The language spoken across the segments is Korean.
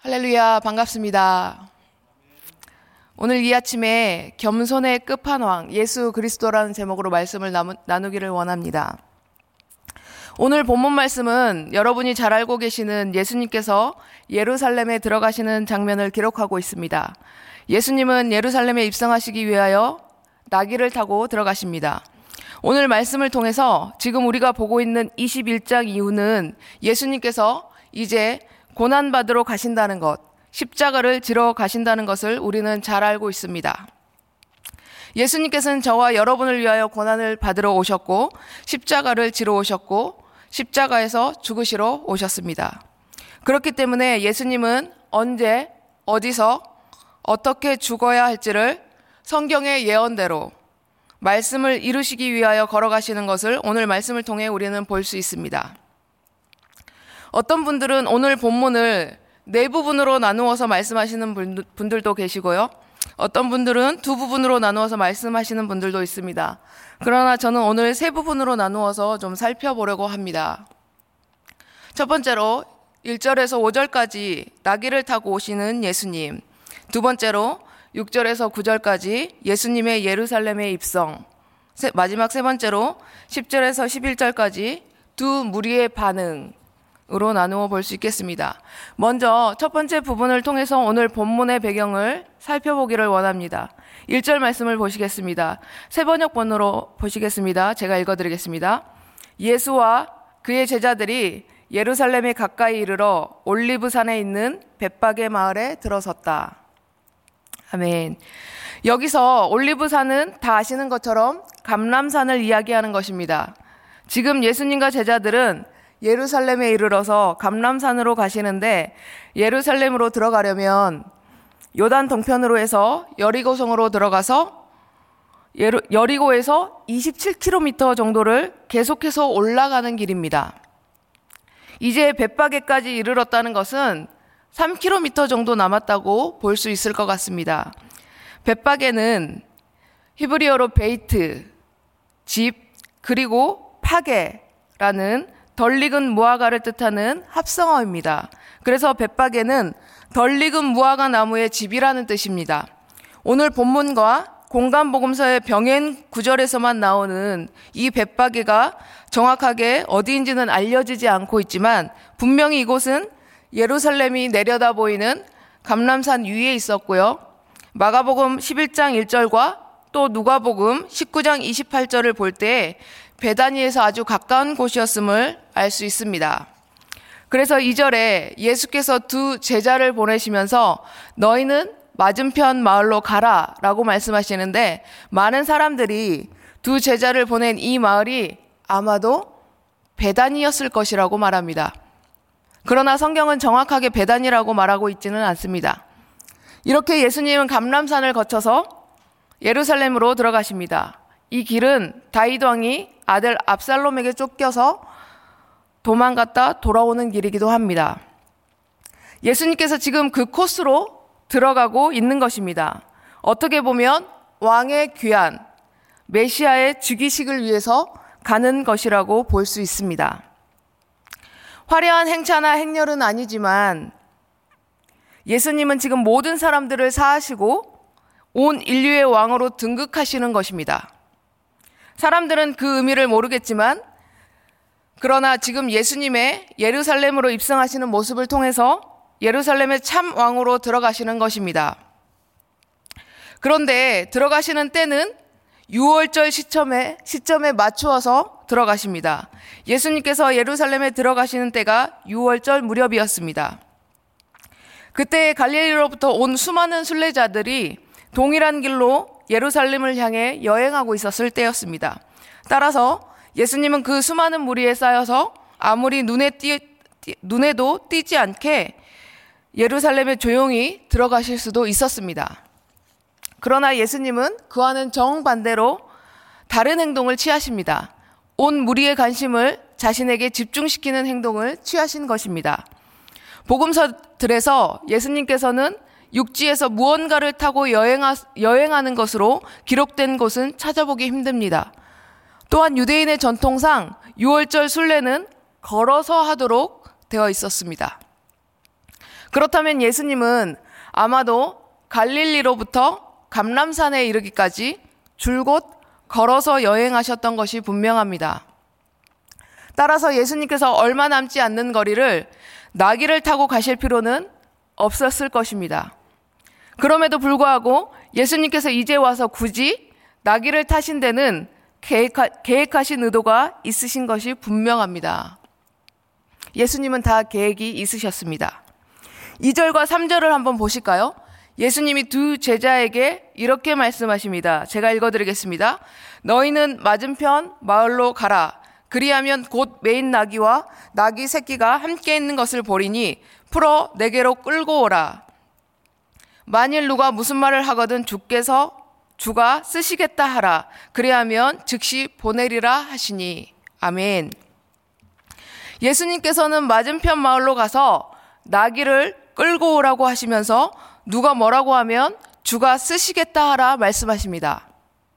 할렐루야, 반갑습니다. 오늘 이 아침에 겸손의 끝판왕 예수 그리스도라는 제목으로 말씀을 나누기를 원합니다. 오늘 본문 말씀은 여러분이 잘 알고 계시는 예수님께서 예루살렘에 들어가시는 장면을 기록하고 있습니다. 예수님은 예루살렘에 입성하시기 위하여 나귀를 타고 들어가십니다. 오늘 말씀을 통해서 지금 우리가 보고 있는 21장 이후는 예수님께서 이제 고난받으러 가신다는 것, 십자가를 지러 가신다는 것을 우리는 잘 알고 있습니다. 예수님께서는 저와 여러분을 위하여 고난을 받으러 오셨고 십자가를 지러 오셨고 십자가에서 죽으시러 오셨습니다. 그렇기 때문에 예수님은 언제, 어디서, 어떻게 죽어야 할지를 성경의 예언대로 말씀을 이루시기 위하여 걸어가시는 것을 오늘 말씀을 통해 우리는 볼 수 있습니다. 어떤 분들은 오늘 본문을 네 부분으로 나누어서 말씀하시는 분들도 계시고요. 어떤 분들은 두 부분으로 나누어서 말씀하시는 분들도 있습니다. 그러나 저는 오늘 세 부분으로 나누어서 좀 살펴보려고 합니다. 첫 번째로 1절에서 5절까지 나귀를 타고 오시는 예수님. 두 번째로 6절에서 9절까지 예수님의 예루살렘의 입성. 마지막 세 번째로 10절에서 11절까지 두 무리의 반응으로 나누어 볼 수 있겠습니다. 먼저 첫 번째 부분을 통해서 오늘 본문의 배경을 살펴보기를 원합니다. 1절 말씀을 보시겠습니다. 세번역본으로 보시겠습니다. 제가 읽어드리겠습니다. 예수와 그의 제자들이 예루살렘에 가까이 이르러 올리브산에 있는 벳박의 마을에 들어섰다. 아멘. 여기서 올리브산은 다 아시는 것처럼 감람산을 이야기하는 것입니다. 지금 예수님과 제자들은 예루살렘에 이르러서 감람산으로 가시는데 예루살렘으로 들어가려면 요단 동편으로 해서 여리고성으로 들어가서 여리고에서 27km 정도를 계속해서 올라가는 길입니다. 이제 벳박에까지 이르렀다는 것은 3km 정도 남았다고 볼 수 있을 것 같습니다. 벳박에는 히브리어로 베이트, 집, 그리고 파게라는 덜 익은 무화과를 뜻하는 합성어입니다. 그래서 벳박에는 덜 익은 무화과 나무의 집이라는 뜻입니다. 오늘 본문과 공간복음서의 병행 구절에서만 나오는 이 벳박에가 정확하게 어디인지는 알려지지 않고 있지만 분명히 이곳은 예루살렘이 내려다 보이는 감람산 위에 있었고요. 마가복음 11장 1절과 또 누가복음 19장 28절을 볼 때 베다니에서 아주 가까운 곳이었음을 알 수 있습니다. 그래서 2절에 예수께서 두 제자를 보내시면서 너희는 맞은편 마을로 가라 라고 말씀하시는데 많은 사람들이 두 제자를 보낸 이 마을이 아마도 베다니였을 것이라고 말합니다. 그러나 성경은 정확하게 베다니라고 말하고 있지는 않습니다. 이렇게 예수님은 감람산을 거쳐서 예루살렘으로 들어가십니다. 이 길은 다윗 왕이 아들 압살롬에게 쫓겨서 도망갔다 돌아오는 길이기도 합니다. 예수님께서 지금 그 코스로 들어가고 있는 것입니다. 어떻게 보면 왕의 귀환, 메시아의 즉위식을 위해서 가는 것이라고 볼 수 있습니다. 화려한 행차나 행렬은 아니지만 예수님은 지금 모든 사람들을 사하시고 온 인류의 왕으로 등극하시는 것입니다. 사람들은 그 의미를 모르겠지만 그러나 지금 예수님의 예루살렘으로 입성하시는 모습을 통해서 예루살렘의 참 왕으로 들어가시는 것입니다. 그런데 들어가시는 때는 유월절 시점에 맞추어서 들어가십니다. 예수님께서 예루살렘에 들어가시는 때가 유월절 무렵이었습니다. 그때 갈릴리로부터 온 수많은 순례자들이 동일한 길로 예루살렘을 향해 여행하고 있었을 때였습니다. 따라서 예수님은 그 수많은 무리에 쌓여서 아무리 눈에도 띄지 않게 예루살렘에 조용히 들어가실 수도 있었습니다. 그러나 예수님은 그와는 정반대로 다른 행동을 취하십니다. 온 무리의 관심을 자신에게 집중시키는 행동을 취하신 것입니다. 복음서들에서 예수님께서는 육지에서 무언가를 타고 여행하는 것으로 기록된 곳은 찾아보기 힘듭니다. 또한 유대인의 전통상 유월절 순례는 걸어서 하도록 되어 있었습니다. 그렇다면 예수님은 아마도 갈릴리로부터 감람산에 이르기까지 줄곧 걸어서 여행하셨던 것이 분명합니다. 따라서 예수님께서 얼마 남지 않는 거리를 나귀를 타고 가실 필요는 없었을 것입니다. 그럼에도 불구하고 예수님께서 이제 와서 굳이 나귀를 타신 데는 계획하신 의도가 있으신 것이 분명합니다. 예수님은 다 계획이 있으셨습니다. 2절과 3절을 한번 보실까요? 예수님이 두 제자에게 이렇게 말씀하십니다. 제가 읽어드리겠습니다. 너희는 맞은편 마을로 가라. 그리하면 곧 메인 나귀와 나귀 새끼가 함께 있는 것을 보리니 풀어 내게로 끌고 오라. 만일 누가 무슨 말을 하거든 주가 쓰시겠다 하라. 그리하면 즉시 보내리라 하시니. 아멘. 예수님께서는 맞은편 마을로 가서 나귀를 끌고 오라고 하시면서 누가 뭐라고 하면 주가 쓰시겠다 하라 말씀하십니다.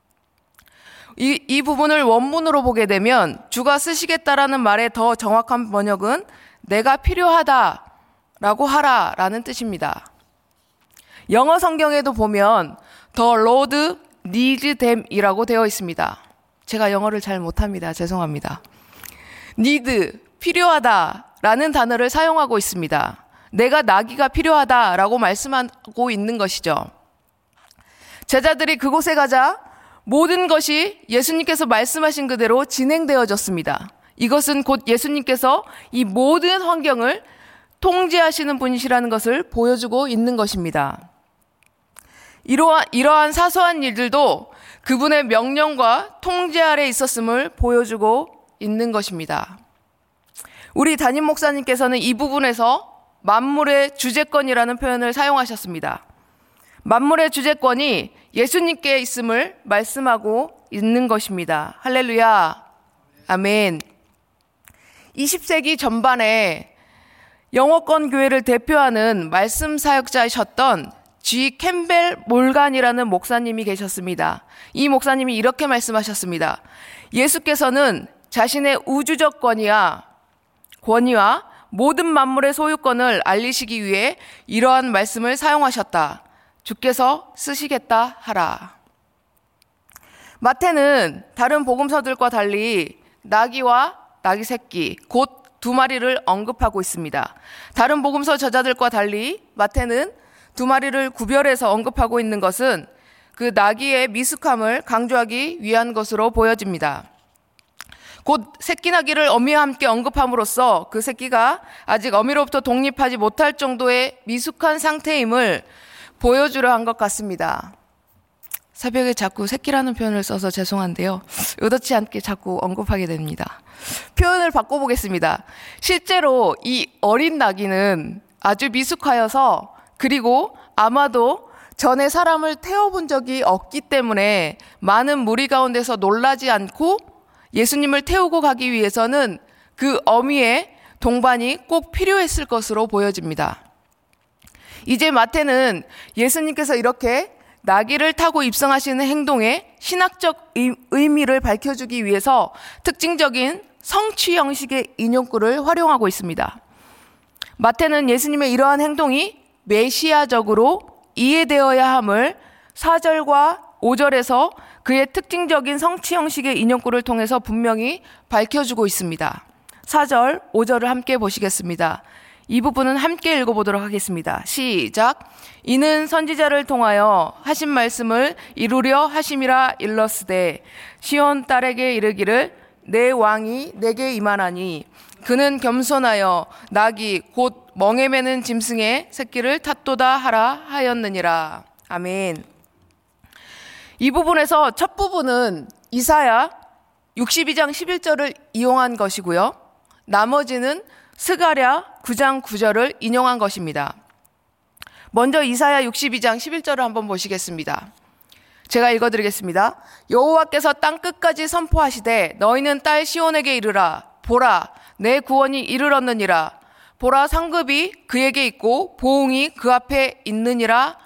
이 부분을 원문으로 보게 되면 주가 쓰시겠다라는 말의 더 정확한 번역은 내가 필요하다라고 하라라는 뜻입니다. 영어 성경에도 보면 The Lord needs them이라고 되어 있습니다. 제가 영어를 잘 못합니다. 죄송합니다. need, 필요하다라는 단어를 사용하고 있습니다. 내가 나귀가 필요하다라고 말씀하고 있는 것이죠. 제자들이 그곳에 가자 모든 것이 예수님께서 말씀하신 그대로 진행되어졌습니다. 이것은 곧 예수님께서 이 모든 환경을 통제하시는 분이시라는 것을 보여주고 있는 것입니다. 이러한 사소한 일들도 그분의 명령과 통제 아래 있었음을 보여주고 있는 것입니다. 우리 담임 목사님께서는 이 부분에서 만물의 주재권이라는 표현을 사용하셨습니다. 만물의 주재권이 예수님께 있음을 말씀하고 있는 것입니다. 할렐루야. 아멘. 20세기 전반에 영어권 교회를 대표하는 말씀 사역자이셨던 G. 캠벨 몰간이라는 목사님이 계셨습니다. 이 목사님이 이렇게 말씀하셨습니다. 예수께서는 자신의 우주적 권위와 모든 만물의 소유권을 알리시기 위해 이러한 말씀을 사용하셨다. 주께서 쓰시겠다 하라. 마태는 다른 복음서들과 달리 나귀와 나귀 새끼, 곧 두 마리를 언급하고 있습니다. 다른 복음서 저자들과 달리 마태는 두 마리를 구별해서 언급하고 있는 것은 그 나귀의 미숙함을 강조하기 위한 것으로 보여집니다. 곧 새끼 나귀를 어미와 함께 언급함으로써 그 새끼가 아직 어미로부터 독립하지 못할 정도의 미숙한 상태임을 보여주려 한 것 같습니다. 새벽에 자꾸 새끼라는 표현을 써서 죄송한데요. 의도치 않게 자꾸 언급하게 됩니다. 표현을 바꿔보겠습니다. 실제로 이 어린 나귀는 아주 미숙하여서 그리고 아마도 전에 사람을 태워본 적이 없기 때문에 많은 무리 가운데서 놀라지 않고 예수님을 태우고 가기 위해서는 그 어미의 동반이 꼭 필요했을 것으로 보여집니다. 이제 마태는 예수님께서 이렇게 나귀를 타고 입성하시는 행동의 신학적 의미를 밝혀주기 위해서 특징적인 성취 형식의 인용구를 활용하고 있습니다. 마태는 예수님의 이러한 행동이 메시아적으로 이해되어야 함을 4절과 5절에서 그의 특징적인 성취 형식의 인용구를 통해서 분명히 밝혀주고 있습니다. 4절, 5절을 함께 보시겠습니다. 이 부분은 함께 읽어보도록 하겠습니다. 시작. 이는 선지자를 통하여 하신 말씀을 이루려 하심이라 일렀으되 시온 딸에게 이르기를 내 왕이 내게 임하나니 그는 겸손하여 나귀 곧 멍에 매는 짐승의 새끼를 탔도다 하라 하였느니라. 아멘. 이 부분에서 첫 부분은 이사야 62장 11절을 이용한 것이고요. 나머지는 스가랴 9장 9절을 인용한 것입니다. 먼저 이사야 62장 11절을 한번 보시겠습니다. 제가 읽어드리겠습니다. 여호와께서 땅끝까지 선포하시되 너희는 딸 시온에게 이르라. 보라, 내 구원이 이르렀느니라. 보라, 상급이 그에게 있고 보응이 그 앞에 있느니라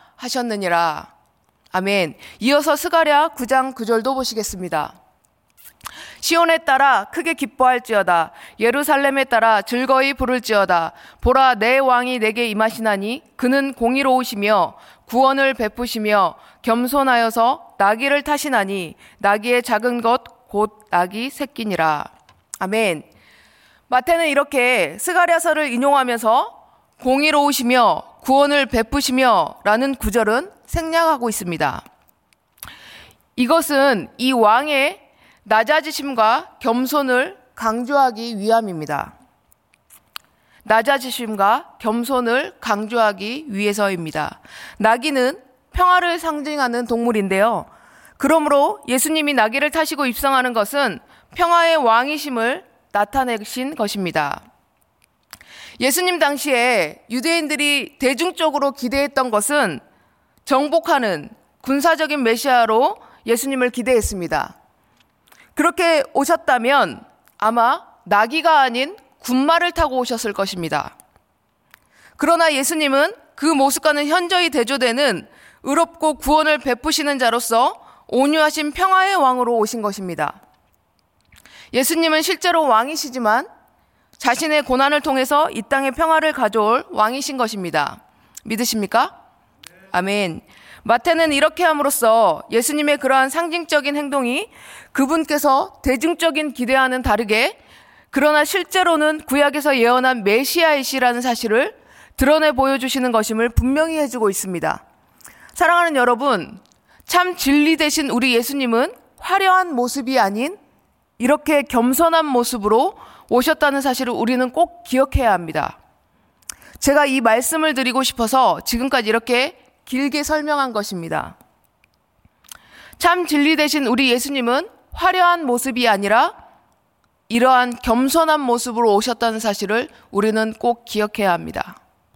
하셨느니라. 아멘. 이어서 스가랴 9장 9절도 보시겠습니다. 시온에 따라 크게 기뻐할지어다. 예루살렘에 따라 즐거이 부를지어다. 보라, 내 왕이 내게 임하시나니 그는 공의로우시며 구원을 베푸시며 겸손하여서 나귀를 타시나니 나귀의 작은 것 곧 나귀 새끼니라. 아멘. 마태는 이렇게 스가랴서를 인용하면서 공의로우시며 구원을 베푸시며 라는 구절은 생략하고 있습니다. 이것은 이 왕의 낮아지심과 겸손을 강조하기 위함입니다. 낮아지심과 겸손을 강조하기 위해서입니다. 나귀는 평화를 상징하는 동물인데요. 그러므로 예수님이 나귀를 타시고 입성하는 것은 평화의 왕이심을 나타내신 것입니다. 예수님 당시에 유대인들이 대중적으로 기대했던 것은 정복하는 군사적인 메시아로 예수님을 기대했습니다. 그렇게 오셨다면 아마 나귀가 아닌 군마를 타고 오셨을 것입니다. 그러나 예수님은 그 모습과는 현저히 대조되는 의롭고 구원을 베푸시는 자로서 온유하신 평화의 왕으로 오신 것입니다. 예수님은 실제로 왕이시지만 자신의 고난을 통해서 이 땅에 평화를 가져올 왕이신 것입니다. 믿으십니까? 아멘. 마태는 이렇게 함으로써 예수님의 그러한 상징적인 행동이 그분께서 대중적인 기대와는 다르게 그러나 실제로는 구약에서 예언한 메시아이시라는 사실을 드러내 보여주시는 것임을 분명히 해주고 있습니다. 사랑하는 여러분, 참 진리 되신 우리 예수님은 화려한 모습이 아닌 이렇게 겸손한 모습으로 오셨다는 사실을 우리는 꼭 기억해야 합니다. 제가 이 말씀을 드리고 싶어서 지금까지 이렇게 길게 설명한 것입니다. 참 진리 되신 우리 예수님은 화려한 모습이 아니라 이러한 겸손한 모습으로 오셨다는 사실을 우리는 꼭 기억해야 합니다.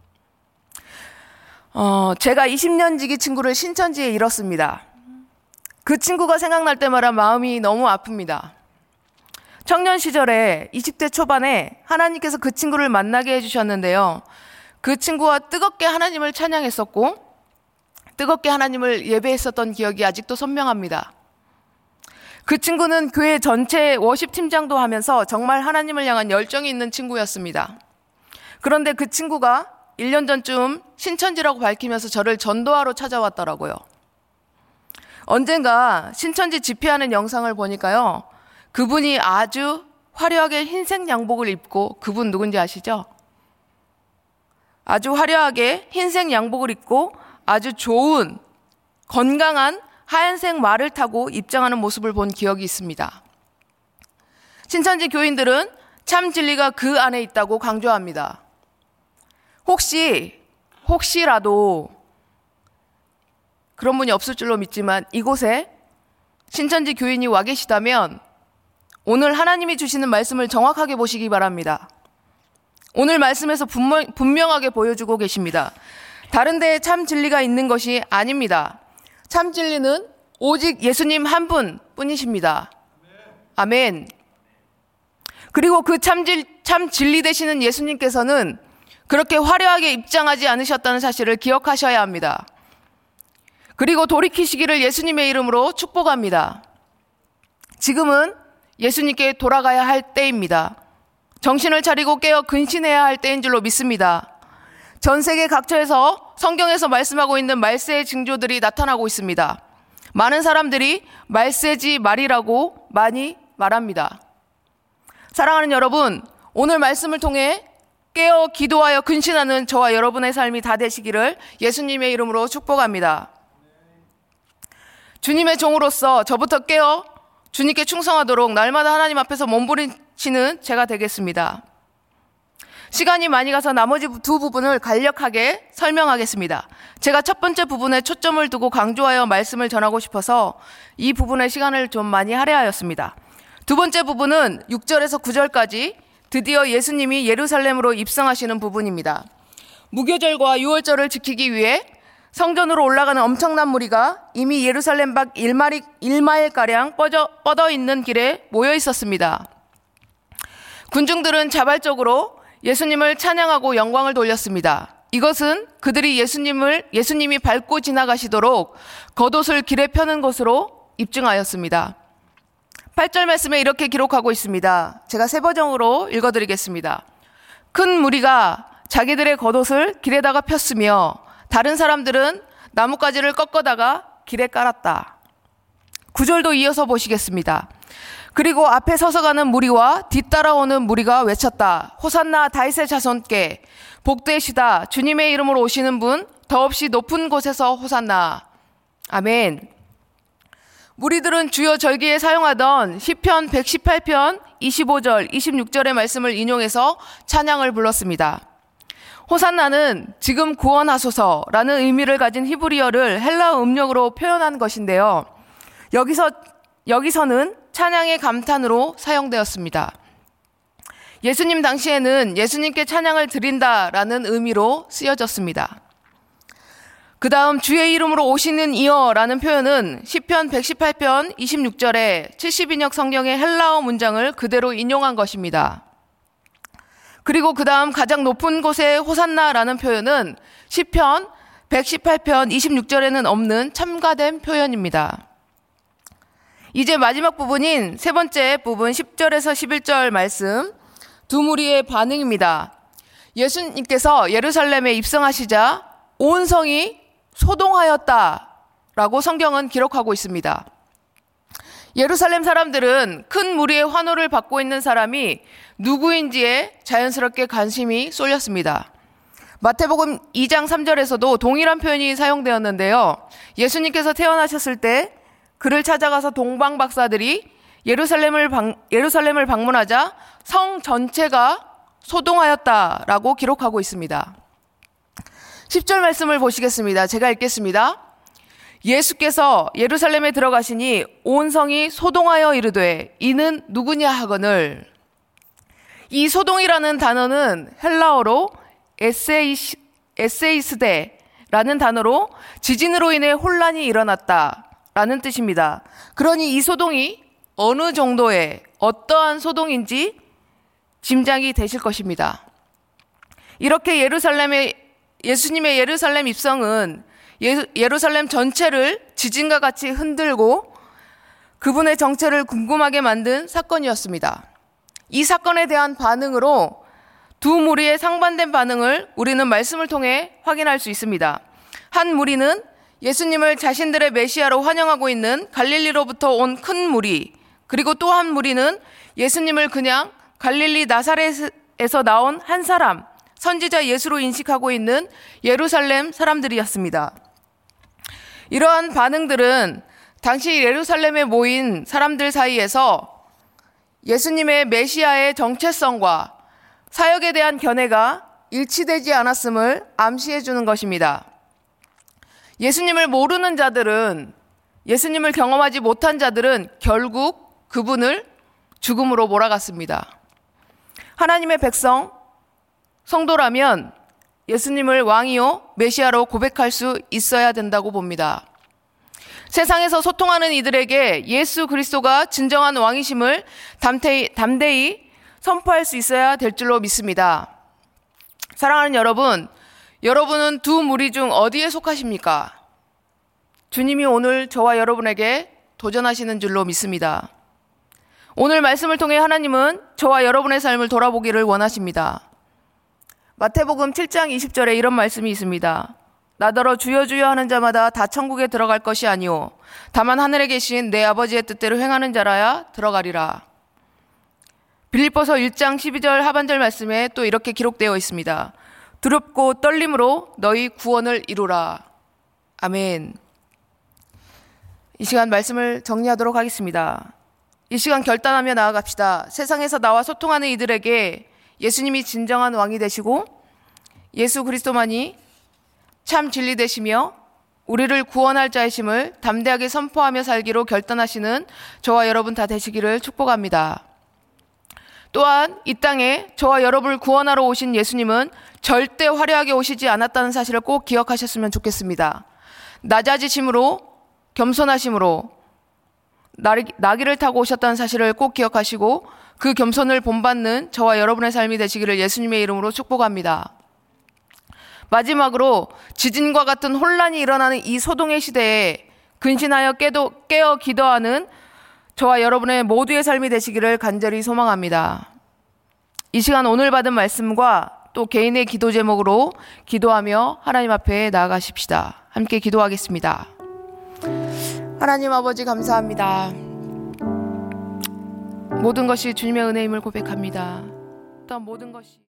제가 20년 지기 친구를 신천지에 잃었습니다. 그 친구가 생각날 때마다 마음이 너무 아픕니다. 청년 시절에 20대 초반에 하나님께서 그 친구를 만나게 해주셨는데요. 그 친구와 뜨겁게 하나님을 찬양했었고 뜨겁게 하나님을 예배했었던 기억이 아직도 선명합니다. 그 친구는 교회 전체 워십 팀장도 하면서 정말 하나님을 향한 열정이 있는 친구였습니다. 그런데 그 친구가 1년 전쯤 신천지라고 밝히면서 저를 전도하러 찾아왔더라고요. 언젠가 신천지 집회하는 영상을 보니까요. 그분이 아주 화려하게 흰색 양복을 입고, 그분 누군지 아시죠? 아주 화려하게 흰색 양복을 입고 아주 좋은 건강한 하얀색 말을 타고 입장하는 모습을 본 기억이 있습니다. 신천지 교인들은 참 진리가 그 안에 있다고 강조합니다. 혹시라도 그런 분이 없을 줄로 믿지만 이곳에 신천지 교인이 와 계시다면 오늘 하나님이 주시는 말씀을 정확하게 보시기 바랍니다. 오늘 말씀에서 분명하게 보여주고 계십니다. 다른 데에 참 진리가 있는 것이 아닙니다. 참 진리는 오직 예수님 한 분 뿐이십니다. 아멘. 그리고 그 참 진리 되시는 예수님께서는 그렇게 화려하게 입장하지 않으셨다는 사실을 기억하셔야 합니다. 그리고 돌이키시기를 예수님의 이름으로 축복합니다. 지금은 예수님께 돌아가야 할 때입니다. 정신을 차리고 깨어 근신해야 할 때인 줄로 믿습니다. 전 세계 각처에서 성경에서 말씀하고 있는 말세의 징조들이 나타나고 있습니다. 많은 사람들이 말세지 말이라고 많이 말합니다. 사랑하는 여러분, 오늘 말씀을 통해 깨어 기도하여 근신하는 저와 여러분의 삶이 다 되시기를 예수님의 이름으로 축복합니다. 주님의 종으로서 저부터 깨어 주님께 충성하도록 날마다 하나님 앞에서 몸부림치는 제가 되겠습니다. 시간이 많이 가서 나머지 두 부분을 간략하게 설명하겠습니다. 제가 첫 번째 부분에 초점을 두고 강조하여 말씀을 전하고 싶어서 이 부분의 시간을 좀 많이 할애하였습니다. 두 번째 부분은 6절에서 9절까지 드디어 예수님이 예루살렘으로 입성하시는 부분입니다. 무교절과 유월절을 지키기 위해 성전으로 올라가는 엄청난 무리가 이미 예루살렘 밖 1마일가량 뻗어 있는 길에 모여 있었습니다. 군중들은 자발적으로 예수님을 찬양하고 영광을 돌렸습니다. 이것은 그들이 예수님이 밟고 지나가시도록 겉옷을 길에 펴는 것으로 입증하였습니다. 8절 말씀에 이렇게 기록하고 있습니다. 제가 새 버전으로 읽어드리겠습니다. 큰 무리가 자기들의 겉옷을 길에다가 폈으며 다른 사람들은 나뭇가지를 꺾어다가 길에 깔았다. 9절도 이어서 보시겠습니다. 그리고 앞에 서서 가는 무리와 뒤따라오는 무리가 외쳤다. 호산나 다윗의 자손께 복되시다. 주님의 이름으로 오시는 분 더없이 높은 곳에서 호산나. 아멘. 무리들은 주요 절기에 사용하던 시편 118편 25절, 26절의 말씀을 인용해서 찬양을 불렀습니다. 호산나는 지금 구원하소서라는 의미를 가진 히브리어를 헬라어 음력으로 표현한 것인데요. 여기서는 찬양의 감탄으로 사용되었습니다. 예수님 당시에는 예수님께 찬양을 드린다라는 의미로 쓰여졌습니다. 그 다음 주의 이름으로 오시는 이여라는 표현은 시편 118편 26절에 70인역 성경의 헬라어 문장을 그대로 인용한 것입니다. 그리고 그 다음 가장 높은 곳에 호산나라는 표현은 시편 118편 26절에는 없는 첨가된 표현입니다. 이제 마지막 부분인 세 번째 부분 10절에서 11절 말씀, 두 무리의 반응입니다. 예수님께서 예루살렘에 입성하시자 온 성이 소동하였다라고 성경은 기록하고 있습니다. 예루살렘 사람들은 큰 무리의 환호를 받고 있는 사람이 누구인지에 자연스럽게 관심이 쏠렸습니다. 마태복음 2장 3절에서도 동일한 표현이 사용되었는데요. 예수님께서 태어나셨을 때 그를 찾아가서 동방 박사들이 예루살렘을 방문하자 성 전체가 소동하였다라고 기록하고 있습니다. 10절 말씀을 보시겠습니다. 제가 읽겠습니다. 예수께서 예루살렘에 들어가시니 온 성이 소동하여 이르되 이는 누구냐 하거늘. 이 소동이라는 단어는 헬라어로 에세이스데라는 단어로 지진으로 인해 혼란이 일어났다라는 뜻입니다. 그러니 이 소동이 어느 정도의 어떠한 소동인지 짐작이 되실 것입니다. 이렇게 예수님의 예루살렘 입성은 예루살렘 전체를 지진과 같이 흔들고 그분의 정체를 궁금하게 만든 사건이었습니다. 이 사건에 대한 반응으로 두 무리의 상반된 반응을 우리는 말씀을 통해 확인할 수 있습니다. 한 무리는 예수님을 자신들의 메시아로 환영하고 있는 갈릴리로부터 온 큰 무리, 그리고 또 한 무리는 예수님을 그냥 갈릴리 나사렛에서 나온 한 사람, 선지자 예수로 인식하고 있는 예루살렘 사람들이었습니다. 이러한 반응들은 당시 예루살렘에 모인 사람들 사이에서 예수님의 메시아의 정체성과 사역에 대한 견해가 일치되지 않았음을 암시해 주는 것입니다. 예수님을 모르는 자들은, 예수님을 경험하지 못한 자들은 결국 그분을 죽음으로 몰아갔습니다. 하나님의 백성, 성도라면 예수님을 왕이요 메시아로 고백할 수 있어야 된다고 봅니다. 세상에서 소통하는 이들에게 예수 그리스도가 진정한 왕이심을 담대히 선포할 수 있어야 될 줄로 믿습니다. 사랑하는 여러분, 여러분은 두 무리 중 어디에 속하십니까? 주님이 오늘 저와 여러분에게 도전하시는 줄로 믿습니다. 오늘 말씀을 통해 하나님은 저와 여러분의 삶을 돌아보기를 원하십니다. 마태복음 7장 20절에 이런 말씀이 있습니다. 나더러 주여 주여 하는 자마다 다 천국에 들어갈 것이 아니오 다만 하늘에 계신 내 아버지의 뜻대로 행하는 자라야 들어가리라. 빌립보서 1장 12절 하반절 말씀에 또 이렇게 기록되어 있습니다. 두렵고 떨림으로 너희 구원을 이루라. 아멘. 이 시간 말씀을 정리하도록 하겠습니다. 이 시간 결단하며 나아갑시다. 세상에서 나와 소통하는 이들에게 예수님이 진정한 왕이 되시고 예수 그리스도만이 참 진리 되시며 우리를 구원할 자이심을 담대하게 선포하며 살기로 결단하시는 저와 여러분 다 되시기를 축복합니다. 또한 이 땅에 저와 여러분을 구원하러 오신 예수님은 절대 화려하게 오시지 않았다는 사실을 꼭 기억하셨으면 좋겠습니다. 낮아지심으로, 겸손하심으로 나귀를 타고 오셨다는 사실을 꼭 기억하시고 그 겸손을 본받는 저와 여러분의 삶이 되시기를 예수님의 이름으로 축복합니다. 마지막으로 지진과 같은 혼란이 일어나는 이 소동의 시대에 근신하여 깨어 기도하는 저와 여러분의 모두의 삶이 되시기를 간절히 소망합니다. 이 시간 오늘 받은 말씀과 또 개인의 기도 제목으로 기도하며 하나님 앞에 나아가십시다. 함께 기도하겠습니다. 하나님 아버지 감사합니다. 모든 것이 주님의 은혜임을 고백합니다. 또한 모든 것이